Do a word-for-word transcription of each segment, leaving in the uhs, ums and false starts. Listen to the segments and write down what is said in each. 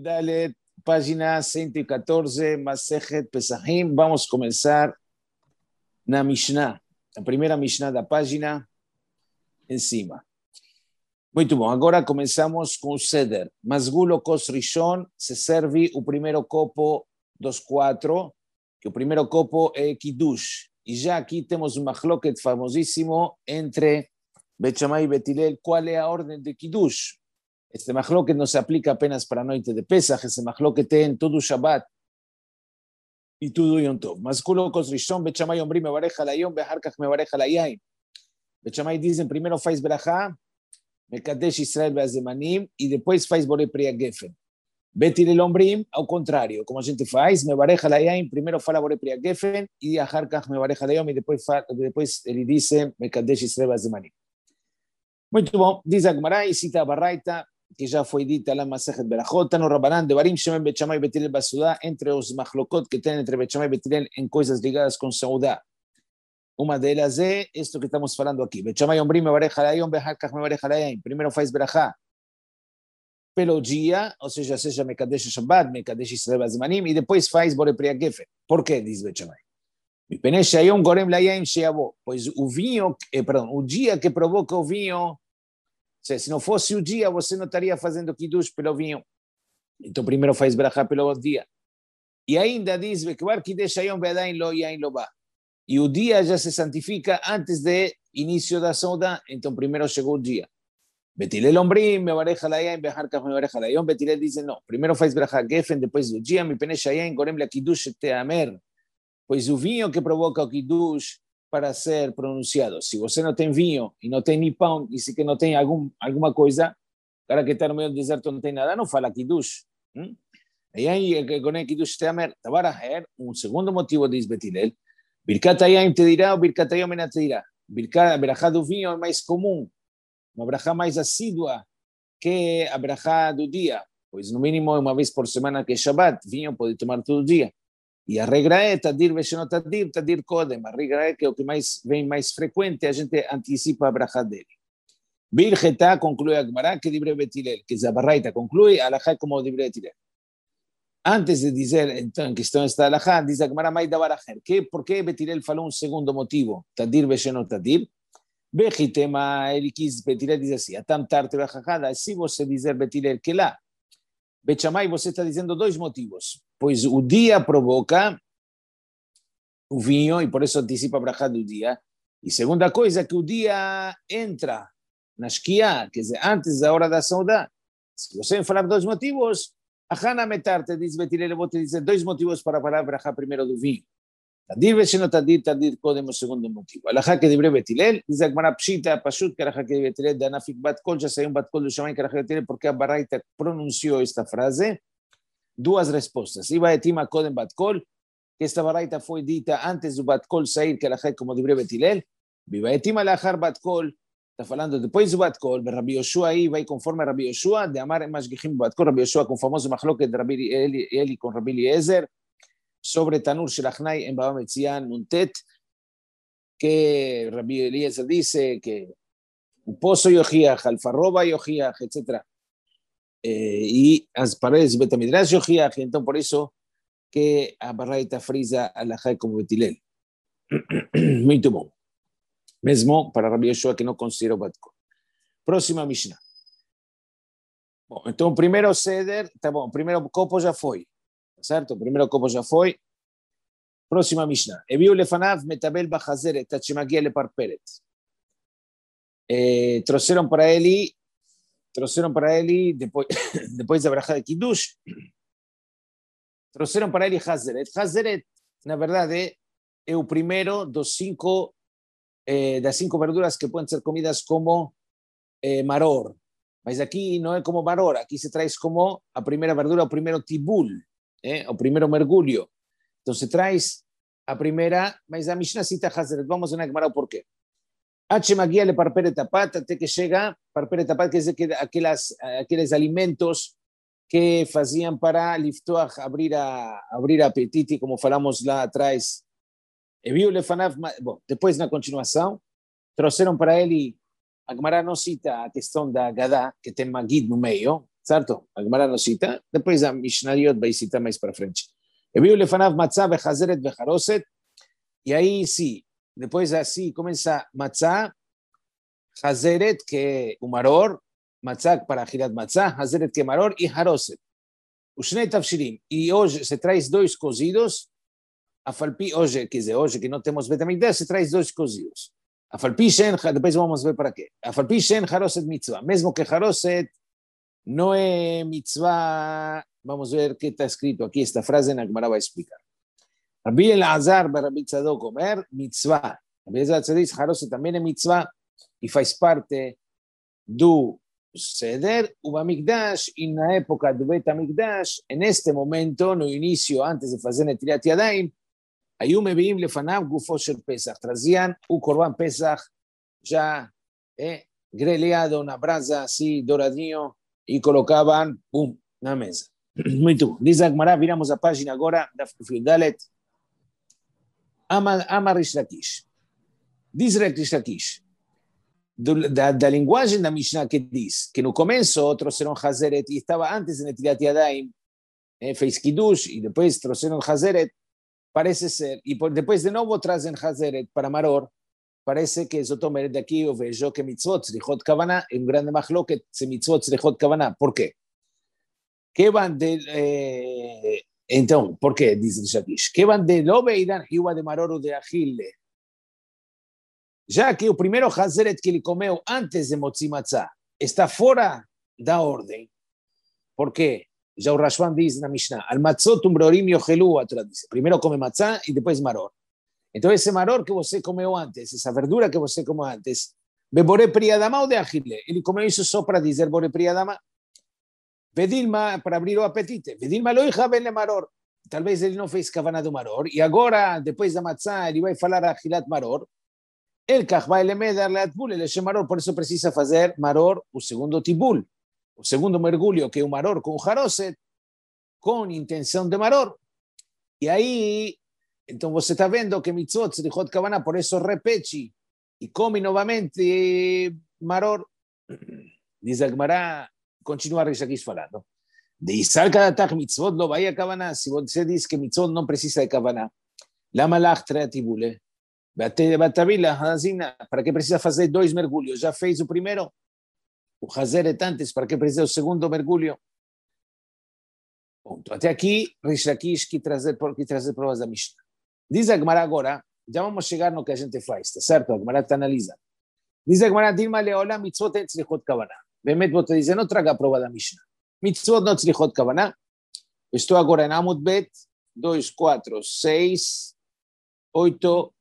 Dalet, página ciento catorce, Masejet Pesachim. Vamos a comenzar na Mishnah, la primera Mishnah da página, encima. Muito bom, agora começamos com o Seder. Masgulo Kos Rishon, se serve o primeiro copo dos quatro, que o primeiro copo é Kiddush. E já aqui temos um machloket famosíssimo entre Bet Shammai e Bet Hillel. Qual é a ordem de Kiddush? Este machloket não se aplica apenas para a noite de Pesach, esse machloket tem todo o Shabbat e tudo Yom Tov. Masgulo Kos Rishon, Bet Shammai Ombrim Mevarech al Hayom, Behar Kach Mevarech al Hayaim. Bet Shammai dizem, primeiro faz Berachá, Mekadesh Israel Be'azemanim, e depois faz Borei Pri HaGefen. Bet Hillel Ombrim, ao contrário, como a gente faz, Mevarech al Hayim, primeiro fala Borei Pri HaGefen, e Ahar Kach Mevarech al Hayom, e depois, depois ele diz Mekadesh Israel Be'azemanim. Muito bom, diz a Gemara e cita a Baraita, que já foi dita lá na Masechet Berachot, no Rabanan, de Barim, Shemen Bet Shammai e Bet Hillel Basudá, entre os machlokot que tem entre Bet Shammai e Bet Hillel em coisas ligadas com Saudá. Uma delas é isto que estamos falando aqui. Bet Shammai Ombrim Mevarech al Hayom, Behar Kach Mevarech al Hayim. Primeiro faz Berachá pelo dia, ou seja, seja Mekadesh Shabbat, Mekadesh Israel Be'azemanim, e depois faz Borei Pri HaGefen. Por quê? Diz Bet Shammai. Mipnei she'ayom gorem la'yayim she'yavo. Pois o vinho, eh, perdão, o dia que provoca o vinho, se não fosse o dia, você não estaria fazendo Kiddush pelo vinho. Então primeiro faz Berachá pelo dia. E ainda diz, Vekvar Kidesh Hayom Be'adain lo yain lo ba. E o dia já se santifica antes do início da Saudá, então primeiro chegou o dia. Bet Hillel Ombrim, Mevarech al Hayim, Behar Kach Mevarech al Hayom. Bet Hillel diz, não, primeiro faz Berachá Gefen, depois do dia, Mipnei she'ayom gorem la'Kiddush te'amer. Pois o vinho que provoca o Kiddush para ser pronunciado. Se você não tem vinho e não tem nem pão, e se que não tem algum, alguma coisa, o cara que está no meio do deserto não tem nada, não fala Kiddush. Hum? E aí, com o Kiddush te'amer, Tabaraher, um segundo motivo, diz Bet Hillel, Birkat Hayim te dirá ou Birkat Hayom te dirá. A berachá do vinho é mais comum, uma berachá mais assídua que a berachá do dia, pois no mínimo uma vez por semana que é Shabbat, vinho pode tomar todo dia. E a regra é tadir veshenot tadir, tadir kodem. A regra é que o que mais vem mais frequente, a gente antecipa a berachá dele. Bircheta conclui a Gemara que dibre Bet Hillel, que a Baraita conclui a alajá como dibre Bet Hillel. Antes de dizer, então, em questão esta alajá, diz a Gemara mais da barajer. Que, por que Bet Hillel falou um segundo motivo? Tadir veshenot tadir. Bechitema, ele quis, Bet Hillel diz assim, atam tarte bechachada, se você dizer Bet Hillel que lá, Bet Shammai, você está dizendo dois motivos. Pois o dia provoca o vinho e por isso antecipa a brachá do dia. E segunda coisa, que o dia entra na Shkiá, quer dizer, antes da hora da Saudá. Se você falar dois motivos, a Hana Metarte diz Bet Hillel, eu vou te dizer dois motivos para falar a brachá primeiro do vinho. Tadir veshenot tadir, tadir kodem, o segundo motivo. Alajá que dibre Bet Hillel, diz a Gemara Pshita, Pashut, que alajá que Bet Hillel, Danafik Bat Kol, já saiu um Bat Kol do Shammai, que alajá que Bet Hillel, porque a Baraita pronunciou esta frase. Duas respostas. Iba etima kodem Bat Kol, que esta Baraita foi dita antes do Bat Kol sair, que alajá como dibre Bet Hillel. Viva etima alajá Bat Kol, está falando depois do Bat Kol, Rabbi Yoshua aí vai conforme Rabbi Yoshua, de Amar Mashgichim Bat Kol, Rabbi Yoshua com o famoso machloket de Rabbi Eli, Eli com Rabbi Eliezer, sobre Tanur Shelachnai en Baba Metzian Nuntet, que Rabbi Eliezer dice que o pozo yochiach, alfarroba yochiach, etcétera. Eh, y as paredes Betamidrash yochiach, então por isso que a Baraita frisa alajá como Bet Hillel. Muito bom. Mesmo para Rabbi Yoshua que não considera o Bat Kol. Próxima Mishnah. Bom, então o primeiro ceder, tá bom, o primeiro copo já foi. Certo? O primeiro copo já foi. Próxima Mishnah. Eviu lefanav metabel bachazeret, tachemagia leparperet. Trouxeram para ele, trouxeram para ele, depois, depois da brachá de Kiddush, trouxeram para ele Hazeret. Hazeret, na verdade, é o primeiro dos cinco, eh, das cinco verduras que podem ser comidas como eh, maror. Mas aqui não é como maror, aqui se traz como a primeira verdura, o primeiro tibul. Eh, o primeiro mergulho. Então se traz a primeira, mas a Mishnah cita Hazeret. Vamos ver o porquê. Ache magia le parpere tapat, até que chega, parpere tapat, quer dizer que aquelas, aqueles alimentos que faziam para liftoach, abrir, a, abrir apetite, como falamos lá atrás. E viu lefanav, bom, depois na continuação, trouxeram para ele, a Gemara não cita a questão da Gadá, que tem Magid no meio, certo? A Gemara não cita, depois a Mishnayot vai citar mais para frente. Eviu lefanav matzah vechazeret vecharoset, e aí sim, depois assim começa matzah, chazeret, que é o maror, matzah para achilat matzah, chazeret que é maror, e haroset. Os shnei tafshirim. E hoje se traz dois cozidos, a falpi, hoje, quer dizer, hoje que não temos betamigdash, se traz dois cozidos. A falpi shen, depois vamos ver para quê. A falpi shen haroset mitzvah, mesmo que haroset não é mitzvah, vamos ver o que está escrito aqui, esta frase na Gemara vai explicar. Rabbi Elazar Rabbi Tzadok Omer, mitzvah. Rabbi Elazar diz, haroset também é mitzvah, e faz parte do Seder, o Bamigdash, e na época do Betamigdash, neste momento, no início, antes de fazer Netilat Yadayim, היו מביאים לפניו גופו של פסח, traziam o Corban Pesach já eh, grelhado na brasa, assim, douradinho, e colocavam, pum, na mesa. Muito bom. Diz a Gemara, viramos a página agora, da Dalet, Ama, ama Rish Lakish. Diz Rish Lakish, da, da linguagem da Mishnah que diz, que no começo trouxeram Hazeret, e estava antes de Netilat Yadayim, eh, fez Kiddush, e depois trouxeram Hazeret, parece ser, e depois de novo trazem Hazeret para Maror, parece que זאת אומרת daqui eu vejo que mitzvot tzrichot kavanah é um grande machloket se mitzvot tzrichot kavanah. Por quê? Que van de, eh, então, por quê? Diz o Shakish. Que van de lo veidan hiwa de Maror ou de Achille. Já que o primeiro Hazeret que ele comeu antes de Motzi Matzah está fora da ordem. Por quê? Já o Rashban diz na Mishnah, al matzot umbrorim yochelu, a Torá diz, primeiro come matzah e depois maror. Então esse maror que você comeu antes, essa verdura que você comeu antes, bebore priadama ou de achile? Ele comeu isso só para dizer bore priadama? Vedilma, para abrir o apetite. Vedilma lo ichaben le maror. Talvez ele não fez kavana do maror, e agora, depois da matzah, ele vai falar achilat maror. El kach vai lemedar le atbul, ele é maror, por isso precisa fazer maror, o segundo tibul. O segundo mergulho, que é o maror com haroset, com intenção de maror. E aí, então você está vendo que mitzvot tzrichot kavanah, por isso repete e come novamente maror. Diz a Gemara, continua Rish Lakish falando. De Isal Kadatach mitzvot lo vai a kavanah. Se você diz que mitzvot não precisa de kavanah, lama lach treatibule. Batavila, hazina, para que precisa fazer dois mergulhos? Já fez o primeiro? O Hazeret antes, para que precisa o segundo mergulho? Ponto. Até aqui, Rish Lakish que trazer, que trazer provas da Mishnah. Diz a Gemara agora, já vamos chegar no que a gente faz, tá certo? A Gemara está analisando. Diz a Gemara, Dilma leola mitzvot en tzrichot kavanah. Bemet vou te dizer, não traga a prova da Mishnah. Mitzvot não tzrichot kavanah. Estou agora em Amud Bet, dois, quatro, seis, oito,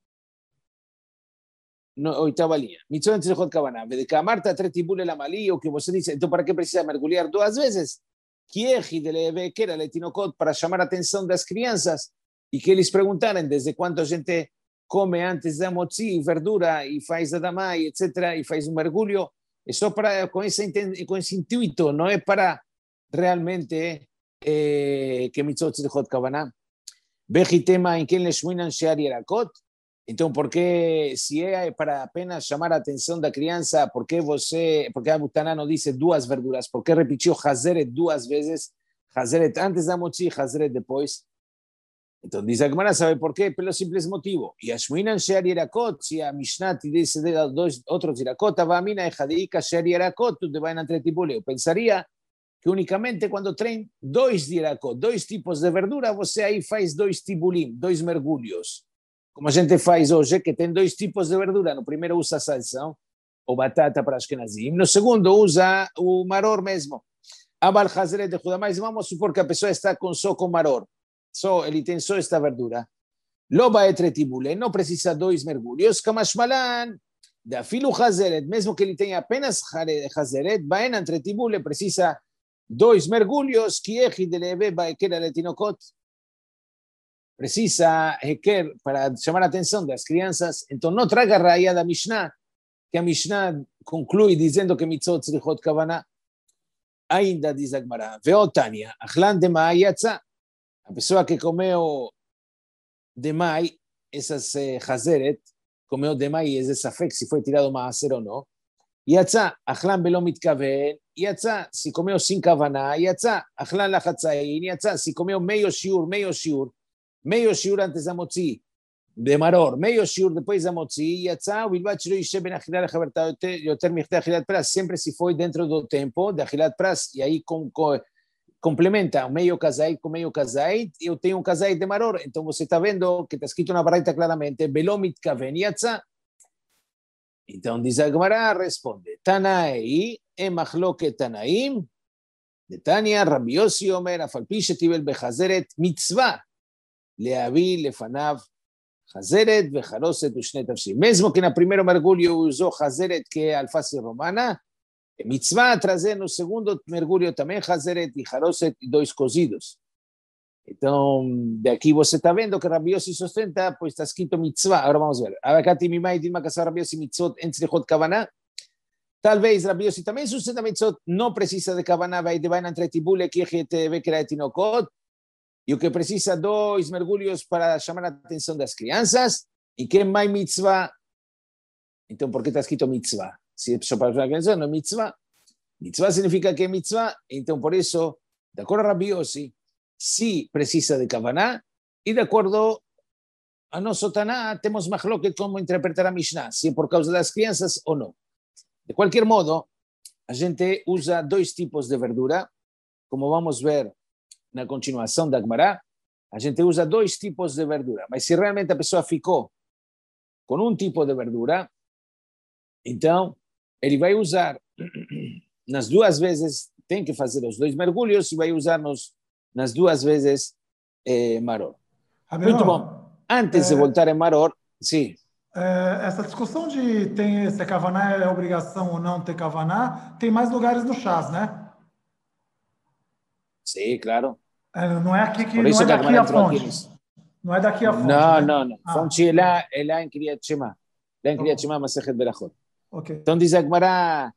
no, oitava linha. Mitzvot tzrichot kavanah. De que a Marta tretibule la mali, o que você disse, então para que precisa mergulhar duas vezes? Kiechi de leve, que era letinocot, para chamar a atenção das crianças, e que eles perguntarem desde quanto a gente come antes da motzi, verdura, e faz adamá, e etcétera, e faz um mergulho, é só para, com, esse, com esse intuito, não é para realmente eh, que mitzvot tzrichot kavanah. Bechitema em quem leshmuinan shear yerakot. Então, porque se é para apenas chamar a atenção da criança, por que você, porque a Butaná não disse duas verduras, por que repetiu Hazeret duas vezes, Hazeret antes da motzi, Hazeret depois? Então, diz a Gemara, sabe por quê? Pelo simples motivo. E a Shmuinan Shear Yerakot, se a Mishnah te disse dois outros Yerakot, a Vamina e Hadeika Shear Yerakot, tu te vai na tretibule. Eu pensaria que unicamente quando tem dois Yerakot, dois tipos de verdura, você aí faz dois tibulim, dois mergulhos. Como a gente faz hoje, que tem dois tipos de verdura. No primeiro usa salsão, ou batata para Ashkenazim. No segundo usa o maror mesmo. Abal Hazeret de Judá, mas vamos supor que a pessoa está com só com maror. Só, ele tem só esta verdura. Loba e tretibule, não precisa dois mergulhos. Kamashmalan, da filu Hazeret, mesmo que ele tenha apenas Hazeret, baenan tretibule, precisa dois mergulhos. Kiechi de leve, baekera letinokot. Precisa requer para chamar a atenção das crianças. Então não traga a raia da Mishnah, que a Mishnah conclui dizendo que mitzvot tzrichot kavanah. Ainda diz a Gemara, veotania, achlan de ma'ayatza. A pessoa que comeu demai, essas eh, Hazeret, comeu demai, esse safek se foi tirado maaser ou não, Yatza, achlan belo mitkaven, yatza, si comeu sin kavaná, yatza, achlan lachatzain, yatza, si comeu meio shiur, meio shiur, meio shiur antes da motzi, de maror, meio shiur depois da motzi, yatza, ubilbat shelo yishe ben achilat lechaverta yoter michte achilat pras, sempre se foi dentro do tempo de achilat pras, e aí com, com, complementa meio kazait com meio kazait, eu tenho um kazait de maror, então você está vendo que está escrito na baraita claramente, belo mitkaven, yatza. Então diz a Gemara, responde, Tanai e machloket Tanaim, de Tania, Rabbi Yossi Omer, afalpi shetibel bechazeret mitzvah, leavi lefanav chazeret vecharoset ushne tafshim. Mesmo que na primeiro mergulho usou chazeret, que é alface romana, é mitzvah trazer no segundo mergulho também chazeret e charoset e dois cozidos. Então, daqui você está vendo que Rabbi Yossi sustenta, pois está escrito mitzvah. Agora vamos ver. Abacati mimai dilma kasar Rabbi Yossi mitzvot en tzlichot kavaná. Talvez Rabbi Yossi também sustenta mitzvot, não precisa de kavaná, vai de vaina entre tibule, kiechet, vekera tinokot, e o que precisa dois mergulhos para chamar a atenção das crianças, e que mais mitzvah. Então, por que está escrito mitzvah? Se é só para chamar a atenção, não é mitzvah. Mitzvah significa que é mitzvah, então por isso, de acordo a Rabbi Yossi, si precisa de kavaná, e de acordo a nosso Taná, temos machloket como interpretar a Mishnah, se é por causa das crianças ou não. De qualquer modo, a gente usa dois tipos de verdura, como vamos ver na continuação da Gemara, a gente usa dois tipos de verdura, mas se realmente a pessoa ficou com um tipo de verdura, então ele vai usar nas duas vezes, tem que fazer os dois mergulhos e vai usar nos nas duas vezes eh, maror. Rabino, muito bom. Antes é, de voltar em maror, sim. É, essa discussão de tem, se kavaná é obrigação ou não ter kavaná, tem mais lugares no chás, né? Sim, claro. É, não é aqui que Por isso não é que daqui a a fonte. Aqui não é daqui a fonte. Não, né? não, não. Ah, Fonte é lá, é lá em Kriyat Shema. Lá em Kriyat Shema, Masechet Berachot. Okay. Então diz a Gemara,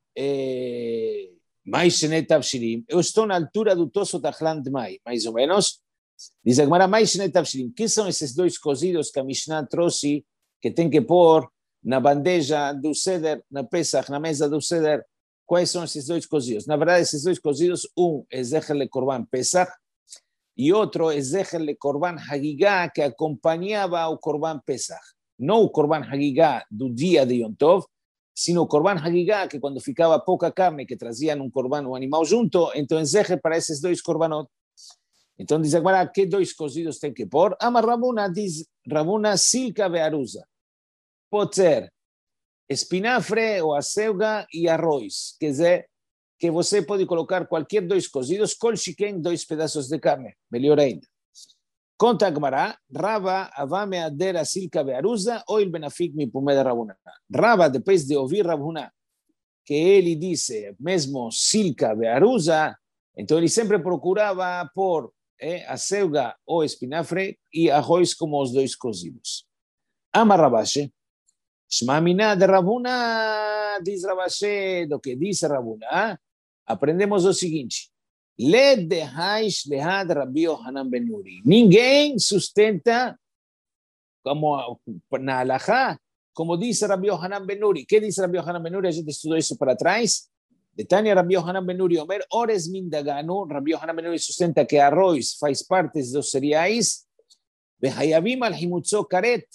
eh, mais Shenet Tavshilim. Eu estou na altura do Tosot Achlan Dmai, mais ou menos. Diz a Gemara, mais Shenet Tavshilim. Que são esses dois cozidos que a Mishnah trouxe, que tem que pôr na bandeja do Seder, na Pesach, na mesa do Seder? Quais são esses dois cozidos? Na verdade, esses dois cozidos, um é Zecher le Korban Pesach, e outro é Zecher le Korban Hagigah, que acompanhava o Korban Pesach. Não o Korban Hagigah do dia de Yom Tov, sino o Korban Hagigah, que quando ficava pouca carne, que traziam um Korban, um animal junto, então é Zecher para esses dois Korbanot. Então diz agora, que dois cozidos tem que pôr? Ama Rabuna, diz Rabuna, silka ve'aruza. Pode ser espinafre ou acelga e arroz. Quer dizer, que você pode colocar qualquer dois cozidos, kol shiken, dois pedaços de carne, melhor ainda. Conta a Gemara, Rava avame adera silka ve'aruza, oil benafik mi pumeda Rabuna. Rava, depois de ouvir Rabuna, que ele disse, mesmo silka ve'aruza, então ele sempre procurava pôr eh, acelga ou espinafre e arroz como os dois cozidos. Ama Rabashi, Shmamina de Rabuna, diz Rabashi, do que diz Rabuna, aprendemos o seguinte, le dehaish lehad Rabbi Yohanan ben Nuri. Ninguém sustenta, como na halachá, como diz Rabbi Yohanan ben Nuri. Que diz Rabbi Yohanan ben Nuri? A gente estudou isso para trás. De Tânia, Rabbi Yohanan ben Nuri, Omer, ores mindaganu, Rabbi Yohanan ben Nuri sustenta que arroz faz parte dos cereais, vehayavim al himutzo karet,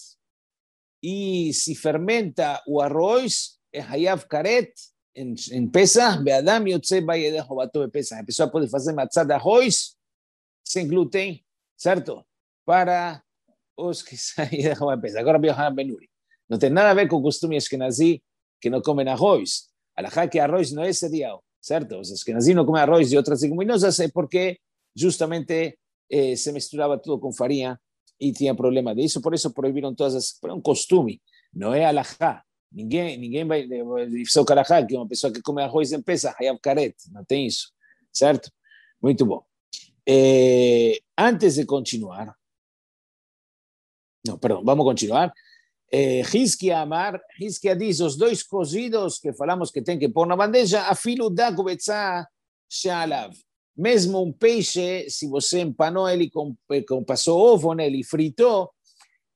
e se fermenta o arroz, é hayav karet, em, em Pesach, be'adam yotze bayedecho bato be'Pesach. A pessoa pode fazer matzah de arroz sem glúten, certo? Para os que saem de Pesach. Agora, Rabbi Yohanan ben Nuri. Não tem nada a ver com o costume ashkenazi que não comem arroz. Alajá que arroz não é cereal, certo? Os ashkenazim não comem arroz e outras leguminosas é porque justamente eh, se misturava tudo com farinha e tinha problema disso, por isso proibiram todas as... É um costume, não é alajá. Ninguém, ninguém vai... Só alajá, que uma pessoa que come arroz em Pesach, hayav karet, não tem isso, certo? Muito bom. Eh, antes de continuar... Não, perdão, vamos continuar. Hizkia eh, Amar, Hizkia diz, os dois cozidos que falamos que tem que pôr na bandeja, afilo da kubetzá she'alav. Mesmo um peixe, se você empanou ele, com, com, passou ovo nele e fritou,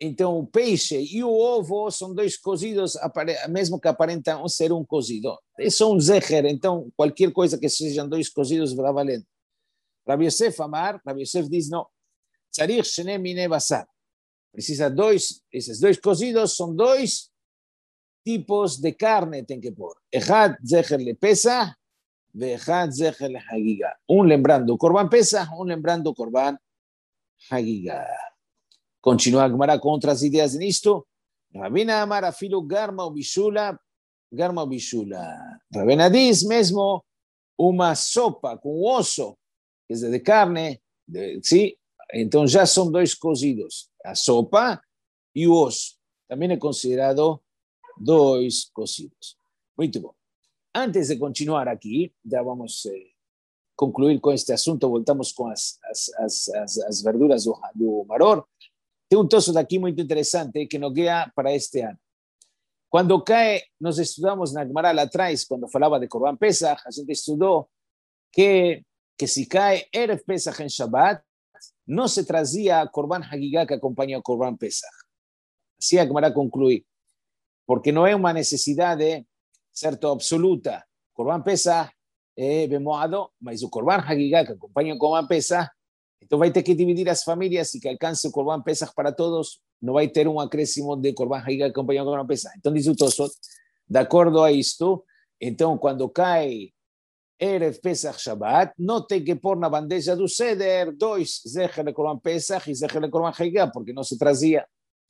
Então, o peixe e o ovo são dois cozidos, mesmo que aparentam ser um cozido. São um zecher, então qualquer coisa que sejam dois cozidos vai valendo. Rabi Yosef Amar, Rabi Yosef diz, não, tzarich shene mine basar. Precisa dois, esses dois cozidos são dois tipos de carne, tem que pôr. Echad zecher le Pesach, ve echad zecher le Hagigah. Um lembrando o Korban Pesach, um lembrando o Korban Hagigah. Continua a Gemara com outras ideias nisto. Rabina Amar afilo garma ou bishula, garma ou bishula. Rabina diz mesmo uma sopa com osso, quer dizer, de carne, de, sim? Então já são dois cozidos, a sopa e o osso. Também é considerado dois cozidos. Muito bom. Antes de continuar aqui, já vamos eh, concluir com este assunto, voltamos com as, as, as, as, as verduras do, do maror. Tem um troço daqui muito interessante que nos guia para este ano. Quando cai, nós estudamos na Gemara lá atrás, quando falava de Korban Pesach, a gente estudou que, que se cai Erev Pesach em Shabbat, não se trazia Korban Hagigah que acompanha o Korban Pesach. Assim a Gemara conclui, porque não é uma necessidade, certo, absoluta. Korban Pesach é bemoado, mas o Korban Hagigah que acompanha o Korban Pesach, então vai ter que dividir as famílias e que alcance o Korban Pesach para todos, não vai ter um acréscimo de Korban Hagigah acompanhado com o Korban Pesach. Então diz o Tosfot, de acordo a isto, então quando cai Erev Pesach Shabbat, não tem que pôr na bandeja do Seder dois zecher de Korban Pesach e zecher de Korban Hagigah, porque não se trazia.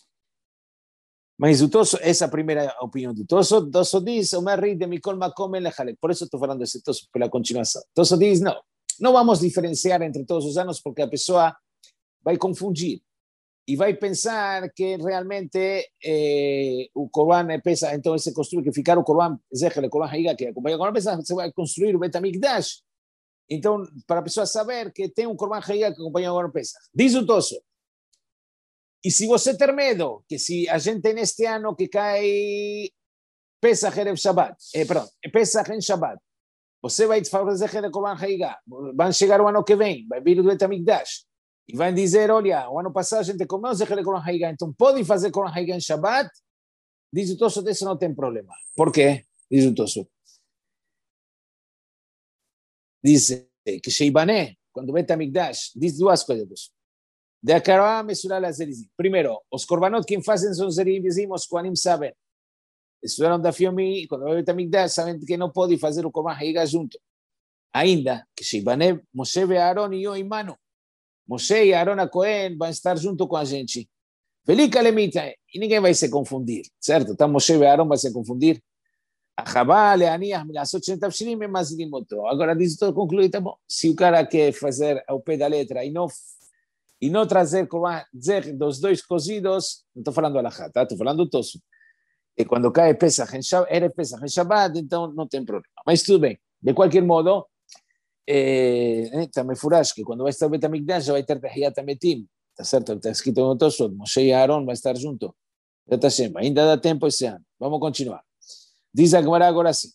Mas o Tosfot, essa é a primeira opinião do Tosfot. Tosfot diz, o Merri de Mikol Makom Elechalek. Por isso estou falando desse Tosfot pela continuação. Tosfot diz, não. Não vamos diferenciar entre todos os anos porque a pessoa vai confundir e vai pensar que realmente eh, o Korban Pesach, então se construi que ficar o Korban Zecher, o Korban Hagigah, que acompanha o Korban Pesach, se vai construir o Bet HaMikdash. Então, para a pessoa saber que tem um Korban Hagigah que acompanha o Korban Pesach. Diz o Tosfot. E se você ter medo, que se a gente neste ano que cai Pesach Erev Shabbat, eh, perdão, Pesach em Shabbat, você vai fazer o Korban Hagigah, vai chegar o ano que vem, vai vir o Bet HaMikdash, e vai dizer, olha, o ano passado a gente comeu o Korban Hagigah, então pode fazer Korban Hagigah em Shabbat? Diz o Tosfot, isso não tem problema. Por quê? Diz o Tosfot. Diz que Sheibané, quando o Bet HaMikdash, diz duas coisas. De Akará, mesurar as zerizim. Primeiro, os korbanot que fazem são zerizim, os koanim sabem. Estudaram da Fiomi, quando vai o Bet HaMikdash, sabem que não pode fazer o Korban Hagigah junto. Ainda, que Sheibané, Moshe e Aaron e eu em mano. Moshe e Aaron a Cohen vão estar junto com a gente. Velika lemita, e ninguém vai se confundir, certo? Então Moshe e Aaron vão se confundir. Achabá, Leaniah, Milasot, Shentavshirim, e Mazilimoto. Agora diz todo concluído, tá bom. Se o cara quer fazer ao pé da letra e não, e não trazer dos dois cozidos, não estou falando alahá, tá? Estou falando tosso. E quando cai Pesach em Shabbat, era Pesach em Shabbat, então não tem problema. Mas tudo bem. De qualquer modo, Eh, também furash que quando vai estar o Bet HaMikdash já vai ter Tehiyat HaMetim, está certo? Está escrito no Tosfot, Moshe e Aaron vai estar junto. Ainda dá tempo esse ano. Vamos continuar. Diz a Gemara agora assim.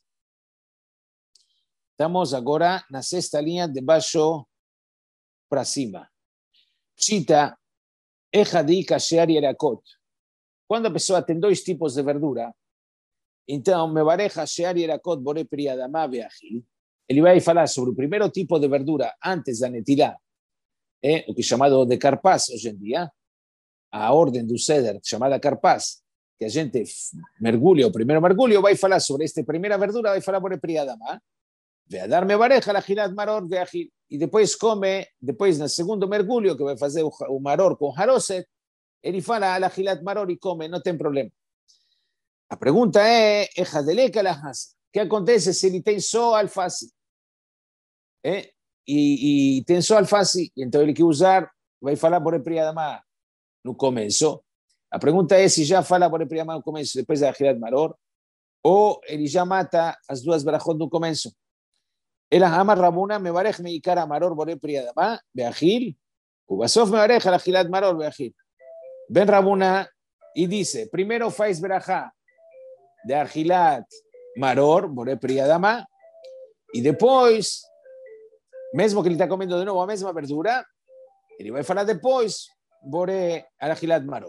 Estamos agora na sexta linha de baixo para cima. Pshita, Echadi, Kasher e Erakot. Quando a pessoa tem dois tipos de verdura, então, Mevareja, Shear e Erakot, Bore Priadamá, Beachil. Ele vai falar sobre o primeiro tipo de verdura antes da netilá, é o que é chamado de carpaz hoje em dia, a ordem do Seder, chamada carpaz, que a gente mergulha, o primeiro mergulho, vai falar sobre esta primeira verdura, vai falar por Priadamá, vai dar mevareja, la gilat maror, veachil, e depois come, depois no segundo mergulho, que vai fazer o, o maror com haroset, ele fala la gilat maror e come, não tem problema. A pergunta é, ejadeleca la hasa, o que acontece se ele tem só alface? É? E, e tem só alface, então ele quer usar, vai falar por Priadamá no começo. A pergunta é se já fala por Priadamá no começo, depois da Achilat Maror, ou ele já mata as duas brachot no começo. Ele ama Rabuna, me varech me ikara Maror por Priadamá, beachil, o basof me varech al Achilat Maror, beachil. Ben Rabuna e diz, primeiro faz brachá de Achilat Maror, por Priadamá, e depois, mesmo que ele está comendo de novo a mesma verdura, ele vai falar depois, Bore Achilat Maror.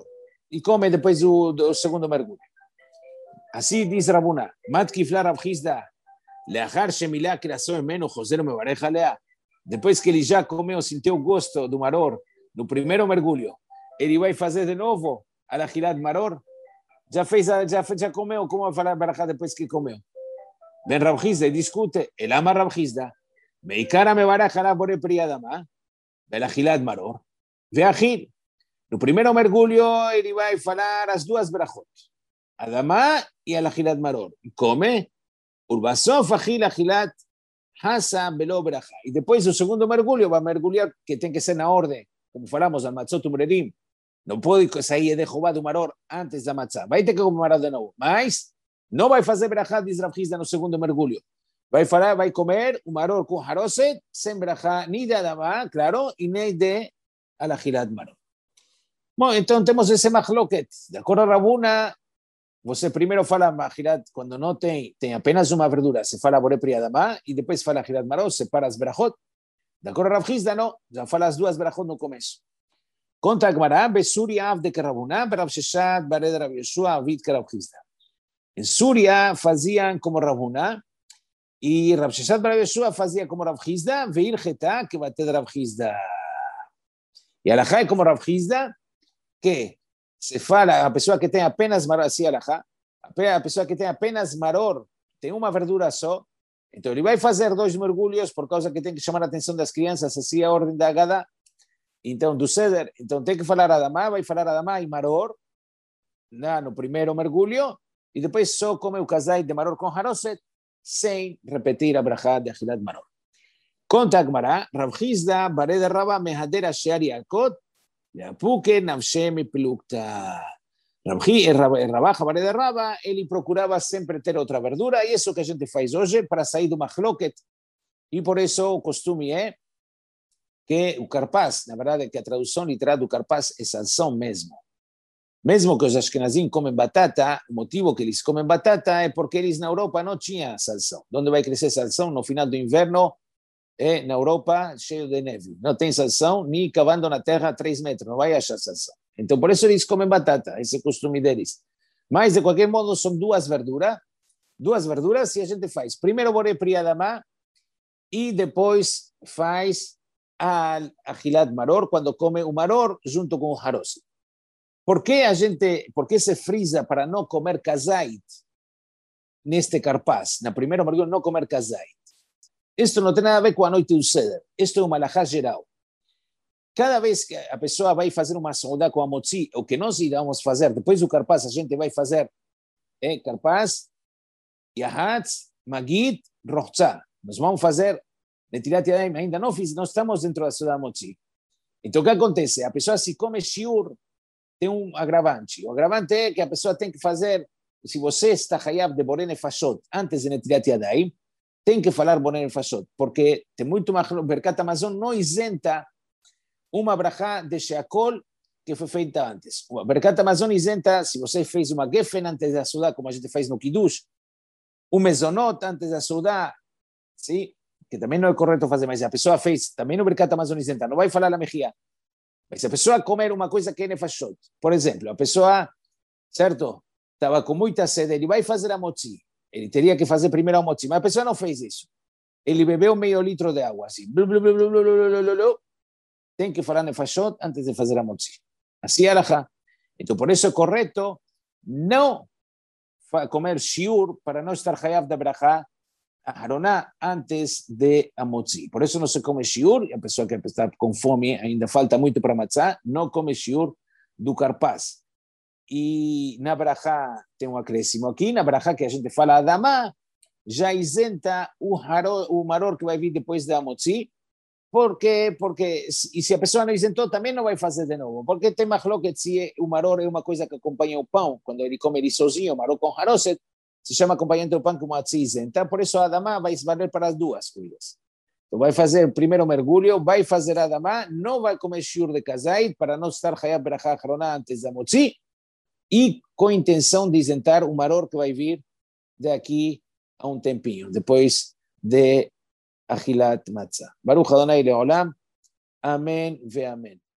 e come depois o, o segundo mergulho. Assim diz Rabuná, Matkifla Rav Hizda, Leachar Shemilá Krason Meno Joser Mevareja Lea. Depois que ele já comeu, sentiu o gosto do maror no primeiro mergulho, ele vai fazer de novo a Achilat Maror? Já fez, já, já comeu, como vai falar Barajá depois que comeu? Ben Rav Hizda discute, el ama Rav Hizda, Meikara Mevareja La Bore Priyadama, Bel Achilat Maror, Veachil. No primeiro mergulho, ele vai falar as duas brachot, Adama e a Achilat Maror. E come, Urbasof Achil Achilat Hasa Belo Berajá. E depois do segundo mergulho, vai mergulhar, que tem que ser na ordem, como falamos, al Matzot Umrerim. Não pode sair de Jeová do maror antes da matzá. Vai ter que comer de novo. Mas não vai fazer berajá, diz Rav Hizda, no segundo mergulho. Vai falar, vai comer o maror com haroset, sem berajá, nem de adamá, claro, e nem de alahilat maror. Bom, então temos esse machloket. De acordo a Rabuna, você primeiro fala mahilat, quando não tem, tem apenas uma verdura, se fala boré pri adamá, e depois fala ahilat maror, separa as berajot. De acordo a Rav Hizda, não, já fala as duas berajot no começo. Conta a Gemara, Besuri Av de Karabuná, Rav Sheshat, Bared Rav Yeshua, Avid Rav Hizda. Em Súria faziam como Rabuná, e Rav Sheshat Rav Yeshua fazia como Rav Hizda, Veir Getá, que vai ter Rav Hizda. E Alajá é como Rav Hizda, que se fala, a pessoa que tem apenas maror, assim Alajá, a pessoa que tem apenas maror, tem uma verdura só, então ele vai fazer dois mergulhos, por causa que tem que chamar a atenção das crianças, assim a ordem da Agada. Então, do Seder, então tem que falar Adamá, vai falar Adamá e Maror, na, no primeiro mergulho, e depois só come o casai de Maror com Haroset, sem repetir a brachá de Achilat Maror. Conta a Gemara, Rav Hizda, Bared Rabba, Mehadera Shear Yakot, Yapuke, Navshem e Pelukta. Rabaja, Bared Rabba, ele procurava sempre ter outra verdura, e isso que a gente faz hoje, para sair do machloket, e por isso o costume é que o carpaz, na verdade, que a tradução literal do carpaz é salsão mesmo. Mesmo que os ashkenazim comem batata, o motivo que eles comem batata é porque eles na Europa não tinham salsão. Onde vai crescer salsão? No final do inverno, é na Europa cheio de neve. Não tem salsão, nem cavando na terra a três metros, não vai achar salsão. Então, por isso eles comem batata, esse é o costume deles. Mas, de qualquer modo, são duas verduras, duas verduras, e a gente faz primeiro boré pri adamá, e depois faz al achilat maror, quando come o maror junto com o haroset. Por que a gente, por que se frisa para não comer kazait neste carpaz? Na primeira mergulho, não comer kazait. Isto não tem nada a ver com a noite do Seder. Isto é uma alahá geral. Cada vez que a pessoa vai fazer uma saudá com a motzi, o que nós iremos fazer, depois do carpaz, a gente vai fazer é, carpaz, yahatz, magid, rochá. Nós vamos fazer Netilat Yadayim, ainda não fiz, não estamos dentro da Sudá Motzi. Então, o que acontece? A pessoa, se come shiur, tem um agravante. O agravante é que a pessoa tem que fazer, se você está hayab de boré nefashot antes de Netilat Yadayim, tem que falar boré nefashot, porque tem muito mais, o Berkat Hamazon não isenta uma brachá de sheakol que foi feita antes. O Berkat Hamazon isenta, se você fez uma gefen antes da Sudá, como a gente faz no Kiddush, um mezonot antes da Sudá, sim? Que também não é correto fazer, mas a pessoa fez, também no Berkat Hamazon isenta, não vai falar a mexia. Mas se a pessoa comer uma coisa que é nefashot, por exemplo, a pessoa, certo, estava com muita sede, ele vai fazer a motzi, ele teria que fazer primeiro a motzi, mas a pessoa não fez isso. Ele bebeu meio litro de água, assim, blu, blu, blu, blu, blu, blu, blu, blu, blu, tem que falar nefashot antes de fazer a motzi. Assim é alahá. Então, por isso é correto não comer shiur para não estar hayav da brachá Aroná antes de a motzi. Por isso não se come shiur, e a pessoa que está com fome, ainda falta muito para matzá, não come shiur do carpaz. E na brachá tem um acréscimo aqui, na brachá que a gente fala adamá, já isenta o, haro, o maror que vai vir depois da motzi. Por quê? Porque, e se a pessoa não isentou, também não vai fazer de novo. Porque tem machloket se o maror é uma coisa que acompanha o pão, quando ele come ele sozinho, o maror com haroset, se chama acompanhante do pão como a tzizem. Então, por isso a adamá vai se valer para as duas coisas. Então, vai fazer o primeiro mergulho, vai fazer a adamá, não vai comer shiur de kazait, para não estar hayab berachá achroná antes da motzi, e com a intenção de isentar o maror que vai vir daqui a um tempinho, depois de achilat matzah. Baruch Adonai leolam. Amém ve amém.